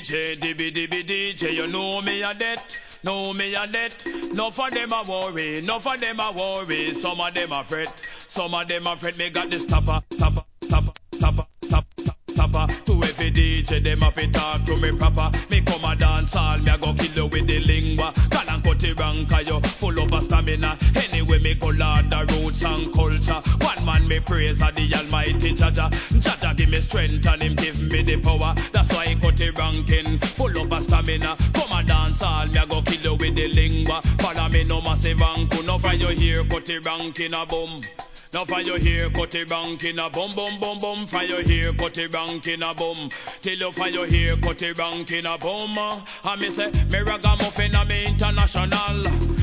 DJ, DJ, you know me a debt. Know me a debt. No for them a worry, no for them a worry. Some of them a fret, some of them a fret. Me got this stopper. To every DJ, them up it talk to me proper. Me come a dance all, me a go kill you with the lingua. Call and cut it wrong, cause you full up of stamina. Anyway, me go Lord the roots and culture. One man me praise of the almighty Jaja. Jaja give me strength and him give me the power. That's why he cut it ranking, full up of stamina. Come a dance all, me a go kill you with the lingua. Follow me no massive anku, no for you here, cut it ranking a boom. Now for your hair, cut it bank in a bum bum bum bum. For your hair, cut it bank in a bum. Till you for your hair, cut it bank in a bum. And me say, me ragamuffin a me international.